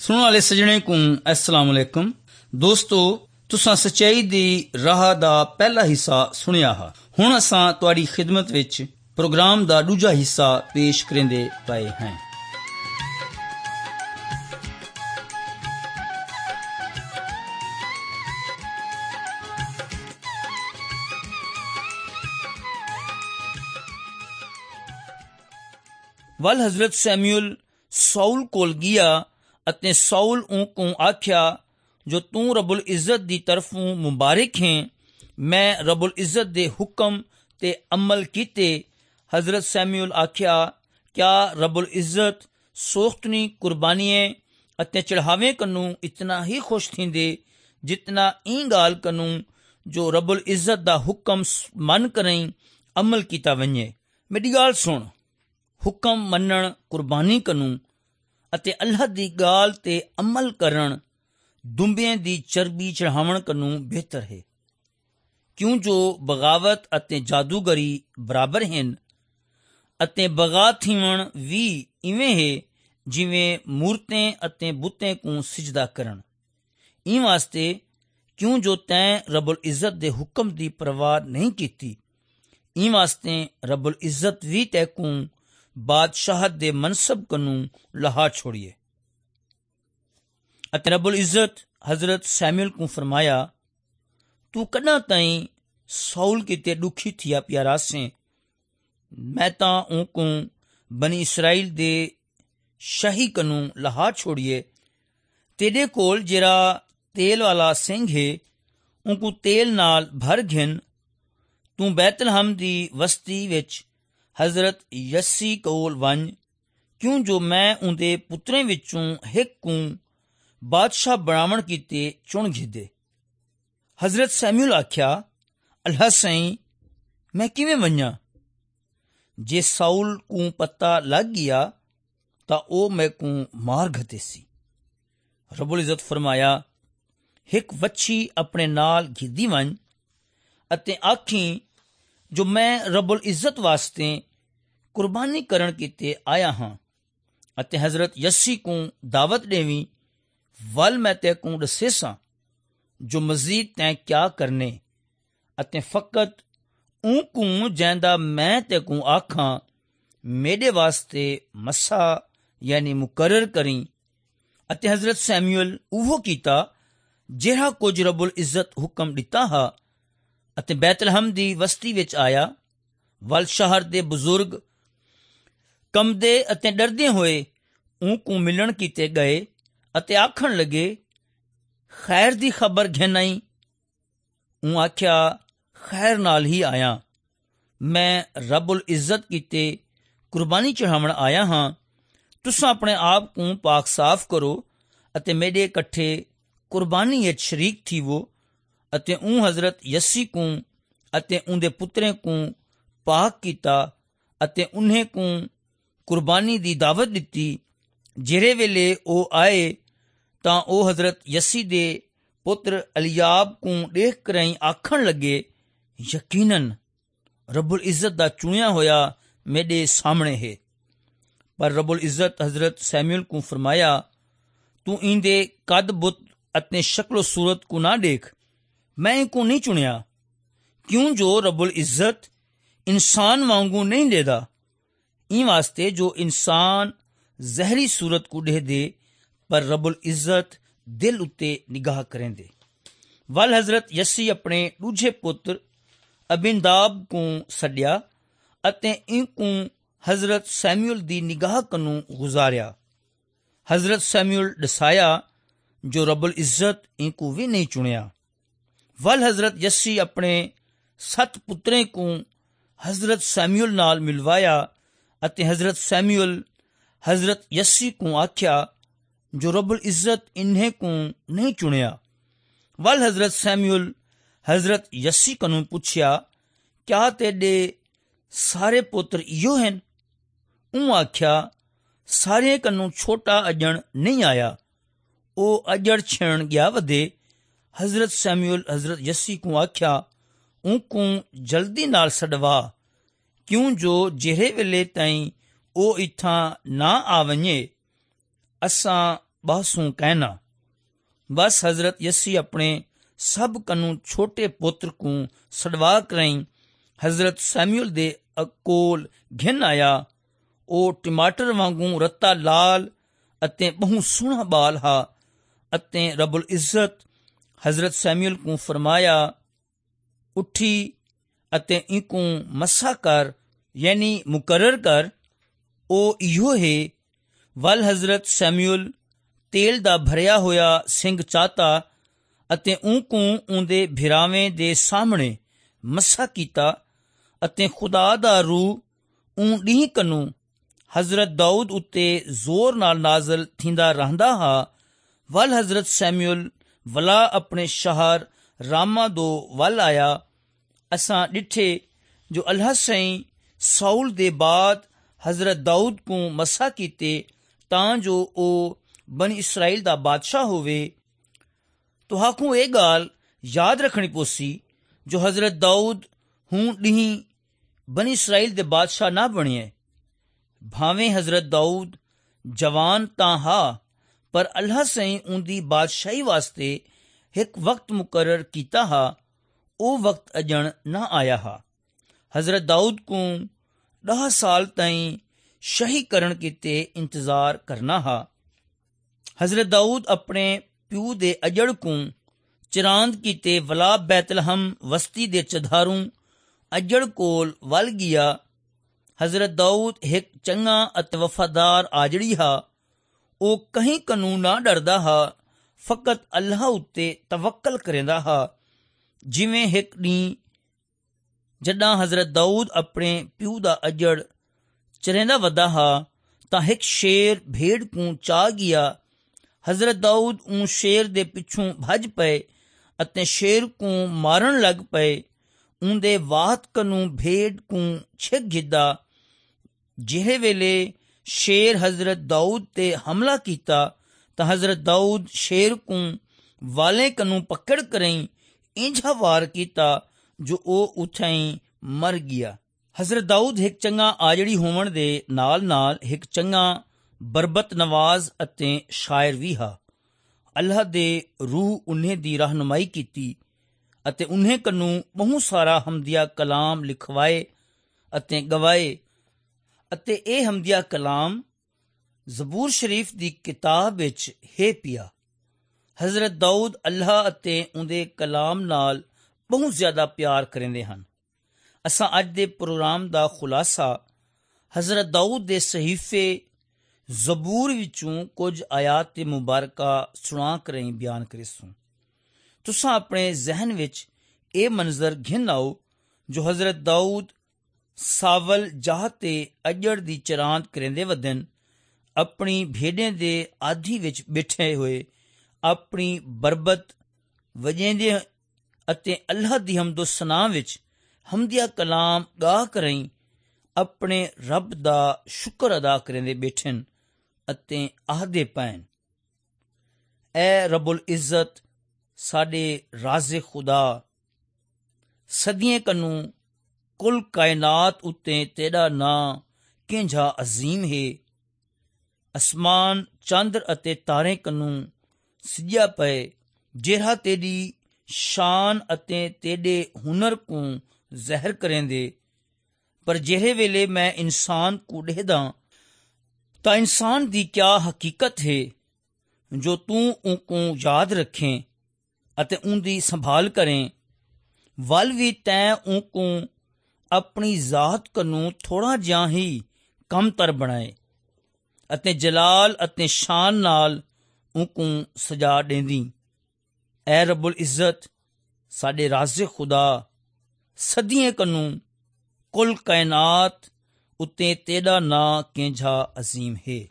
सुनने वाले सजने को अस्सलाम वालेकुम। दोस्तों, तुसां सच्चाई दी राह दा पहला हिस्सा सुनिया हा। हुण असां तुहाडी खिदमत विच प्रोग्राम दा दूजा हिस्सा पेश करेंदे पए हैं। वल हजरत सैमुअल साउल कोल गया अते साउल उनको आख्या, जो तू रबुल इज्जत दी तरफों मुबारक है। मैं रबुल इज्जत दे हुक्म ते अमल कीते। हजरत सैमुअल आख्या, क्या रबुल इज्जत सोख्तनी कुर्बानियें अते चढ़ावे कन्नू इतना ही खुश थींदे जितना ई गाल कन्नू जो रबुल इज्जत दा हुक्म मन करें अमल कीता वञे। मेरी गाल सुन, हुक्म मनण कुर्बानी कन्नू अते अल्लाह दी गाल ते अमल करण दुंबियां दी चरबी चढ़ावण कन्नू बेहतर है, क्यों जो बगावत अते जादूगरी बराबर हैं अते बगा थीवण भी इवें है जिवें मूर्तें अते बुतें को सिजदा करन। ई वास्ते क्यों जो तैं रबुल इज्जत दे हुक्म दी परवाह नहीं कीती। ई वास्ते रबुल इज्जत भी तैकू बादशाहत दे मनसब कन्नू लहा छोड़िए। अते रबुल इज्जत हजरत सैमुअल को फरमाया, तू कदा ताईं साउल किते दुखी थिया प्यारा से। मैं तां ऊको बनी इसराइल दे शाही कन्नू लहा छोड़िए। तेरे कोल जेरा तेल वाला सिंह है ऊको तेल नाल भर घिन। तू बैतलहम दी वस्ती विच हजरत यस्सी कोल वन, क्यों जो मैं उन्दे पुत्रें विचों हिक को बादशाह बनावण कीते चुन घिदे। हजरत सैमुअल आख्या, अल्लाह सई मैं किवें वन्या। जे साउल को पता लग गया तां ओ मैं को मार घतेसी। रबुल इज्जत फरमाया, हिक वच्छी अपने नाल घिदी वन अते आखी, जो मैं रबुल इज्जत वास्ते कुर्बानी करण कीते आया हां। अते हजरत यस्सी को दावत देवी, वल मैं ते को दसे सां जो मजीद तैं क्या करने। अते फकत ऊको जैंदा मैं ते को आखां, मेरे वास्ते मसा यानी मुकर्रर करी। अते हजरत सैमुअल उहो कीता जेहा कुछ रबुल इज्जत हुक्म दिता हा। अते बैतलहम दी वस्ती विच आया। वल शहर दे बुजुर्ग कमदे अते डरदे होए ऊको मिलण कीते गए अते आखण लगे, खैर दी खबर घिन आई। ऊं आख्या, खैर नाल ही आया। मैं रबुल इज्जत कीते कुर्बानी चढ़ावण आया हां। तुसां अपने आप को पाक साफ करो अते मेरे कट्ठे कुर्बानी विच शरीक थीवो। अते ऊं हजरत यस्सी को अते उन्दे पुत्रें को पाक कीता अते उन्हें को कुर्बानी दी दावत दिती। जेरे वेले ओ आए तां ओ हजरत यस्सी दे पुत्र अलियाब को देख कर आखण लगे, यकीनन रबुल इज्जत दा चुनिया होया मेरे सामने है। पर रबुल इज्जत हजरत सैमुअल को फरमाया, तू इंदे कद बुत अते शक्लो सूरत को ना देख। मैं इनको नहीं चुनिया, क्यों जो रबुल इज्जत इंसान वांगू नहीं देदा। ई वास्ते जो इंसान जहरी सूरत को दे दे, पर रबुल इज्जत दिल उत्ते निगाह करेंदे। वल हजरत यस्सी अपने दूजे पुत्र अबिनदाब को सड्या अते इनको हजरत सैमुअल दी निगाह कन्नू गुजारिया। हजरत सैमुअल दसाया जो रबुल इज्जत इनको भी नहीं चुनिया। वल हजरत यस्सी अपने 7 पुत्रें को हजरत सैमुअल नाल मिलवाया अते हजरत सैमुअल हजरत यस्सी को आख्या, जो रबुल इज्जत इन्हें को नहीं चुनिया। वल हजरत सैमुअल हजरत यस्सी कन्नू पूछया, क्या तेरे सारे पुत्र इहो हैं। ऊं आख्या, सारे कन्नू छोटा अजण नहीं आया, ओ अजड़ छेण गया वधे। हजरत सैमुअल हजरत यस्सी को आख्या, ऊको जल्दी नाल सडवा, क्यों जो जेरे वेले ताईं ओ इत्थां ना आ वञे असां बासूं कहना। बस हजरत यसी अपने सब कनू छोटे पुत्र को सड़वा करई हजरत सैमुअल दे कोल घिन आया। ਉਹ ਟਮਾਟਰ ਵਾਂਗੂ ਰੱਤਾ ਲਾਲ ਅਤੇ ਬਹੁ ਸੋਹਣਾ ਬਾਲ ਹਾ ਅਤੇ ਰੱਬੁਲ ਇੱਜ਼ਤ ਹਜ਼ਰਤ ਸੈਮੂਅਲ ਕੋ ਫਰਮਾਇਆ, ਉੱਠੀ ਅਤੇ ਇਕੂ ਮੱਸਾ ਕਰ, ਯਾਨੀ ਮੁਕਰਰ ਕਰ। ਉਹ ਇਹੋ ਹੈ। ਵੱਲ ਹਜ਼ਰਤ ਸੈਮੂਅਲ ਤੇਲ ਦਾ ਭਰਿਆ ਹੋਇਆ ਸਿੰਘ ਚਾਹਤਾ ਅਤੇ ਉਕੂ ਉਹਦੇ ਭਿਰਾਵੇਂ ਦੇ ਸਾਹਮਣੇ ਮੱਸਾ ਕੀਤਾ ਅਤੇ ਖੁਦਾ ਦਾ ਰੂਹ ਉਹ ਡੀਂਹ ਕਨੂੰ हज़रत दाऊद उत्ते ज़ोर नाल नाज़िल थींदा रहंदा हा। वल हज़रत सैमुअल वला अपने शहर रामा दो वल आया। असां ॾिठे जो अल्लाह साईं साउल दे बाद हज़रत दाऊद को मसा कीते तां जो ओ बनी इसराइल दा बादशाह होवे। तुहाकू ये ॻाल्हि याद रखणी पोसी जो हज़रत दाऊद हूं ॾींहुं बनी इसराइल दे बादशाह ना बणिए। भावें हज़रत दाऊद जवान तां हा, पर अल्लाह साईं उंदी बादशाही वास्ते हिकु वक़्तु मुक़रर कीता हा। ਉਹ वक़्तु अजण न आया हा। हज़रत दाऊद को 10 साल ताईं शही करण किते इंतज़ार करना हा। हज़रत दाऊद अपने प्यू दे अजड़ को चिरांद कीते वला बैतलहम वस्ती दे चधारू अजड़ कोल वल गिया। हज़रत दाऊद हिकु चंगा ਅਤੇ वफ़ादार आजड़ी हा। ਉਹ कहीं कनू ना डरदा हा, फ़क़त अल्लाह उत्ते तवक्कल करेंदा हा। जिवें हिकु ॾींहुं जॾां हज़रत दाऊद अपने प्यू दा अजड़ चरेंदा वदा हा तां हिकु शेर भेड़ को चा गिया। हज़रत दाऊद उन शेर दे पिछों भज पए ਅਤੇ शेर को मारण लग पए। उंदे वाहत कनू भेड़ को छिक गिद्दा। ਜਿਹੜੇ ਵੇਲੇ ਸ਼ੇਰ ਹਜ਼ਰਤ ਦਾਊਦ ਤੇ ਹਮਲਾ ਕੀਤਾ ਤਾਂ ਹਜ਼ਰਤ ਦਾਊਦ ਸ਼ੇਰ ਕੋ ਵਾਲੇ ਕਨੂੰ ਪਕੜ ਕਰਈ ਇੰਝਾ ਵਾਰ ਕੀਤਾ ਜੋ ਉਹ ਉਥਾਈ ਮਰ ਗਿਆ। ਹਜ਼ਰਤ ਦਾਊਦ ਇੱਕ ਚੰਗਾ ਆਜੜੀ ਹੋਣ ਦੇ ਨਾਲ ਨਾਲ ਇੱਕ ਚੰਗਾ ਬਰਬਤ ਨਵਾਜ਼ ਅਤੇ ਸ਼ਾਇਰ ਵੀ ਹਾ। ਅੱਲਾਹ ਦੇ ਰੂਹ ਉन्हें ਦੀ ਰਹਿਨੁਮਾਈ ਕੀਤੀ ਅਤੇ ਉन्हें ਕਨੂੰ ਬਹੁਤ ਸਾਰਾ ਹਮਦੀਆ ਕਲਾਮ ਲਿਖਵਾਏ ਅਤੇ ਗਵਾਏ ਅਤੇ ਇਹ ਹਮਦੀਆ ਕਲਾਮ ਜ਼ਬੂਰ ਸ਼ਰੀਫ ਦੀ ਕਿਤਾਬ ਵਿੱਚ ਹੈ ਪਿਆ। ਹਜ਼ਰਤ ਦਾਊਦ ਅੱਲਾਹ ਅਤੇ ਉਹਦੇ ਕਲਾਮ ਨਾਲ ਬਹੁਤ ਜ਼ਿਆਦਾ ਪਿਆਰ ਕਰਦੇ ਹਨ। ਅਸਾਂ ਅੱਜ ਦੇ ਪ੍ਰੋਗਰਾਮ ਦਾ ਖੁਲਾਸਾ ਹਜ਼ਰਤ ਦਾਊਦ ਦੇ ਸਹੀਫੇ ਜ਼ਬੂਰ ਵਿੱਚੋਂ ਕੁਝ ਆਇਤ ਤੇ ਮੁਬਾਰਕਾ ਸੁਣਾ ਕੇ ਬਿਆਨ ਕਰੀਸੂ। ਤੁਸਾਂ ਆਪਣੇ ਜ਼ਹਿਨ ਵਿੱਚ ਇਹ ਮੰਜ਼ਰ ਘਿਨ ਆਓ ਜੋ ਹਜ਼ਰਤ ਦਾਊਦ ਸਾਵਲ ਜਾਹ ਤੇ ਅਜੜ ਦੀ ਚਰਾਂਦ ਕਰਿੰਦੇ ਵਦਨ ਆਪਣੀ ਭੇਡਾਂ ਦੇ ਆਧੀ ਵਿੱਚ ਬੈਠੇ ਹੋਏ ਆਪਣੀ ਬਰਬਤ ਵਜੇਂਦੇ ਅਤੇ ਅੱਲਾਹ ਦੀ ਹਮਦੋ ਸਨਾ ਵਿੱਚ ਹਮਦੀਆ ਕਲਾਮ ਗਾ ਕਰਈ ਆਪਣੇ ਰੱਬ ਦਾ ਸ਼ੁਕਰ ਅਦਾ ਕਰਿੰਦੇ ਬੈਠਨ ਅਤੇ ਆਹਦੇ ਪੈਨ। ਐ ਰੱਬੁਲ ਇੱਜ਼ਤ ਸਾਡੇ ਰਾਜ਼ੇ ਖੁਦਾ ਸਦੀਆਂ ਕਨੂੰ ਕੁੱਲ ਕਾਇਨਾਤ ਉੱਤੇ ਤੇਰਾ ਨਾਂ ਕਿੰਝਾ ਅਜ਼ੀਮ ਹੈ। ਅਸਮਾਨ ਚੰਦਰ ਅਤੇ ਤਾਰੇ ਕਨੂੰ ਸਿਜਿਆ ਪਏ ਜਿਹੜਾ ਤੇਰੀ ਸ਼ਾਨ ਅਤੇ ਤੇਰੇ ਹੁਨਰ ਕੋ ਜ਼ਹਿਰ ਕਰੇਂਦੇ। ਪਰ ਜਿਹੜੇ ਵੇਲੇ ਮੈਂ ਇਨਸਾਨ ਕੋ ਦੇਖਦਾ ਤਾਂ ਇਨਸਾਨ ਦੀ ਕਿਆ ਹਕੀਕਤ ਹੈ ਜੋ ਤੂੰ ਉनको ਯਾਦ ਰੱਖੇ ਅਤੇ ਉਹਦੀ ਸੰਭਾਲ ਕਰੇ। ਵੱਲ ਵੀ ਤੈਂ ਉनको ਆਪਣੀ ਜ਼ਾਤ ਕਨੂੰ ਥੋੜਾ ਜਿਹਾ ਹੀ ਕਮਤਰ ਬਣਾਏ ਅਤੇ ਜਲਾਲ ਅਤੇ ਸ਼ਾਨ ਨਾਲ ਉनको ਸਜਾ ਦੇਂਦੀ। ਐ ਰੱਬੁਲ ਇੱਜ਼ਤ ਸਾਡੇ ਰਾਜ਼ੇ ਖੁਦਾ ਸਦੀਆਂ ਕਨੂੰ ਕੁੱਲ ਕਾਇਨਾਤ ਉੱਤੇ ਤੇਰਾ ਨਾਂ ਕਿੰਝਾ ਅਜ਼ੀਮ ਹੈ।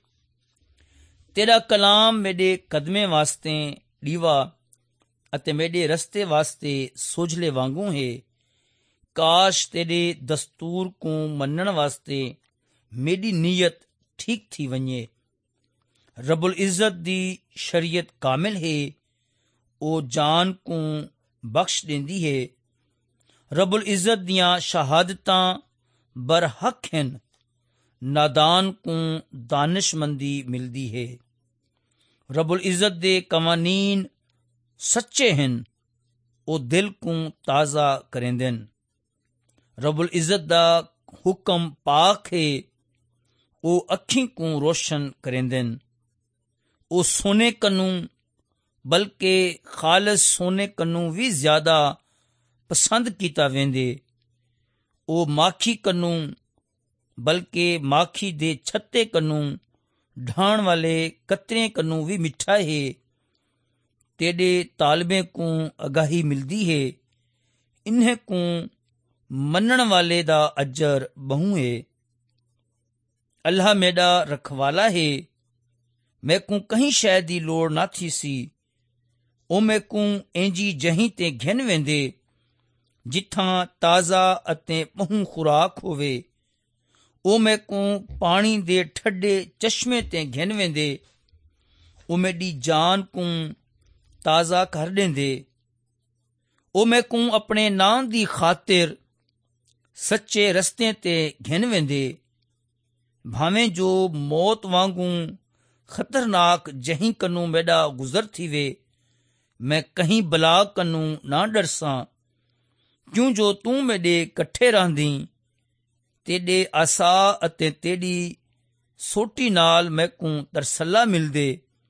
ਤੇਰਾ ਕਲਾਮ ਮੇਰੇ ਕਦਮੇ ਵਾਸਤੇ ਡੀਵਾ ਅਤੇ ਮੇਰੇ ਰਸਤੇ ਵਾਸਤੇ ਸੋਝਲੇ ਵਾਂਗੂ ਹੈ। ਕਾਸ਼ ਤੇਰੇ ਦਸਤੂਰ ਕੋ ਮੰਨਣ ਵਾਸਤੇ ਮੇਰੀ ਨੀਅਤ ਠੀਕ ਥੀ ਵञे। ਰੱਬੁਲ ਇੱਜ਼ਤ ਦੀ ਸ਼ਰੀਅਤ ਕਾਮਿਲ ਹੈ, ਉਹ ਜਾਨ ਕੋ ਬਖਸ਼ ਦਿੰਦੀ ਹੈ। ਰੱਬੁਲ ਇੱਜ਼ਤ ਦੀਆਂ ਸ਼ਹਾਦਤਾਂ ਬਰਹਕ ਹਨ, ਨਾਦਾਨ ਕੋ ਦਾਨਿਸ਼ਮੰਦੀ ਮਿਲਦੀ ਹੈ। रब्बुल इज़्ज़त दे कवानीन सच्चे हन, ओ दिल को ताज़ा करेंदन। रब्बुल इज़्ज़त दा हुक्म पाक है, ओ अखी को रोशन करेंदन। ओ सोने कन्नू बल्कि खालिस सोने कन्नू भी ज्यादा पसंद किया वेंदे। ओ माखी कन्नू बल्कि माखी दे छत्ते कन्नू ढाण वाले कतरे कन्नू भी मिठा है। तेरे तालबे को आगाही मिलती है, इन्हें को मनण वाले दा अजर बहु है। अल्लाह मेरा रखवाला है, मैं को कहीं शय दी लोड़ ना थी सी। ओ मैं को इंजी जहीं ते घिन वेंदे जिथां ताज़ा अते बहु खुराक होवे। ओ मैं को पानी दे ठड्डे चश्मे ते घिन वेंदे। ओ मेरी जान को ताज़ा कर देंदे। ओ मैं को अपने नाम दी खातिर सच्चे रस्ते ते घिन वेंदे। भावें जो मौत वांगू खतरनाक जहीं कन्नू मेरा गुजर थी वे, मैं कहीं बला कन्नू ना डरसा। क्यों जो तू मेरे कट्ठे रहंदी, तेरे आसा अते तेरी सोटी नाल मैं को तरसला मिलदे।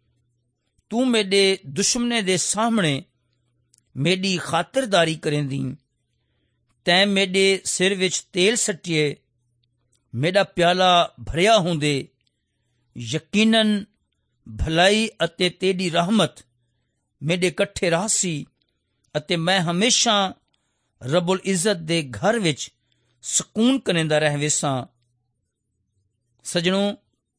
तू मेरे दुश्मने दे सामने मेरी खातिरदारी करेंदी। तैं मेरे सिर विच तेल सटिए, मेरा प्याला भरिया होंदे। यकीनन भलाई अते तेरी रहमत मेरे कट्ठे रहसी अते मैं हमेशा रब्बुल इज़्ज़त दे घर विच सकून करेंदा रहवेसा। सजणों,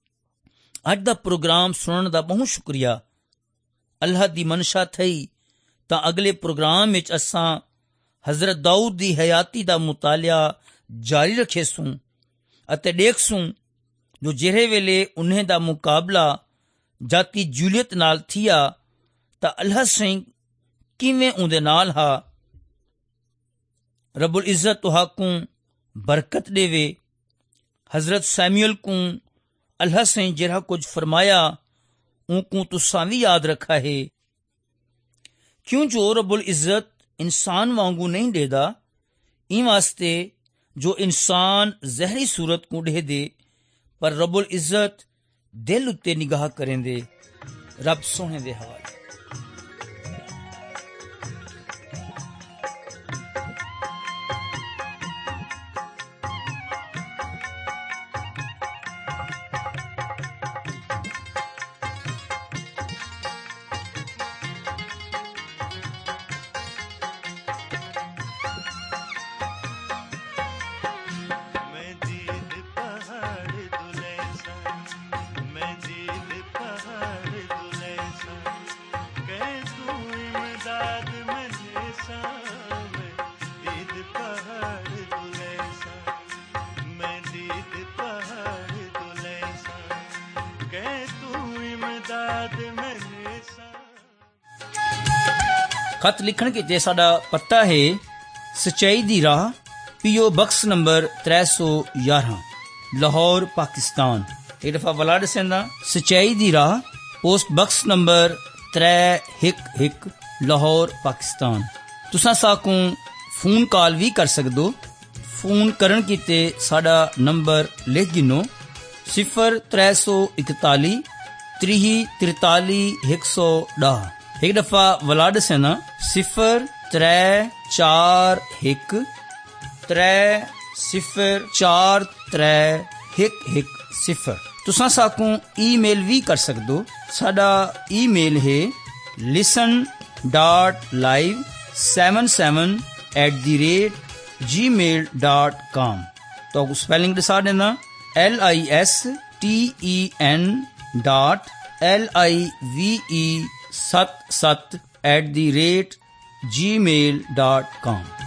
अज दा प्रोग्राम सुनने दा बहुत शुक्रिया। अल्लाह दी मनशा थई तां अगले प्रोग्राम विच असां हजरत दाऊद दी हयाती दा मुतालिया जारी रखेसूं अते देखसूं जो ਜਿਹੜੇ ਵੇਲੇ उन्हें दा मुकाबला जाती जूलियत नाल थिया तां अल्लाह सिंह किवें उहदे नाल हा। रब्बुल इज़्ज़त तुहा को बरकत देवे। हजरत सैमुअल को अल्लाह सिंह जिहड़ा कुछ फरमाया उनको तुसां भी याद रखा है। क्यों जो रब्बुल इज़्ज़त इंसान वांगू नहीं देदा, इन वास्ते जो इंसान जहरी सूरत को ढे दे, पर रब्बुल इज़्ज़त दिल उत्ते निगाह करेंदे। रब सोहने दे हवाले। खत लिखण के साडा पता है सच्चाई दी राह, PO box number 311, Lahore Pakistan. एक दफा वलाड सेंदा सच्चाई दी राह, post box number 311, Lahore Pakistan. तुसां साकू फोन कॉल भी कर सकदो। फोन करन कीते साडा नंबर लिख गिनो 0341 3043 110। एक दफा वलाड सेना 0341 30431110। तुसां साकू ईमेल भी कर सकदो। साडा ईमेल है listen.live77@gmail.com। तो स्पेलिंग दसा देना listen.live77@gmail.com।